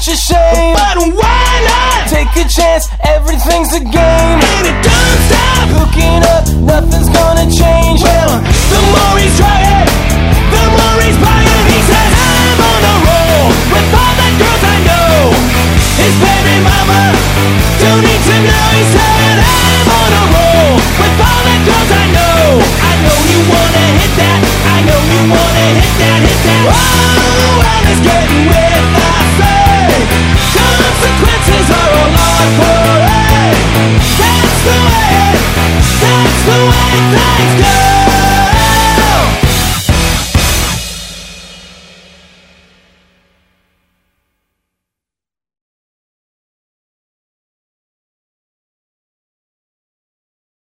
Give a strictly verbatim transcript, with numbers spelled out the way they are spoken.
such a shame. But why not? Take a chance, everything's a game. And it don't stop. Hooking up, nothing's gonna change. Well, the more he's trying, the more he's buying. He said, I'm on a roll with all the girls I know. His baby mama don't need to know. He said, I'm on a roll with all the girls I know. I know you wanna hit that. I know you wanna hit that, hit that. Oh, well, it's getting with I say. Consequences are a lot for it. That's the way, that's the way things go.